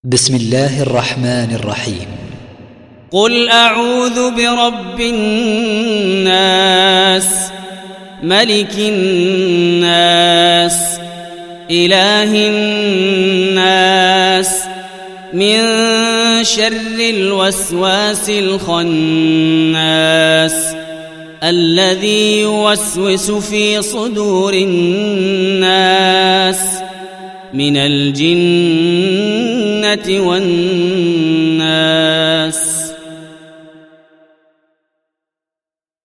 بسم الله الرحمن الرحيم. قل أعوذ برب الناس ملك الناس إله الناس من شر الوسواس الخناس الذي يوسوس في صدور الناس من الجنة والناس.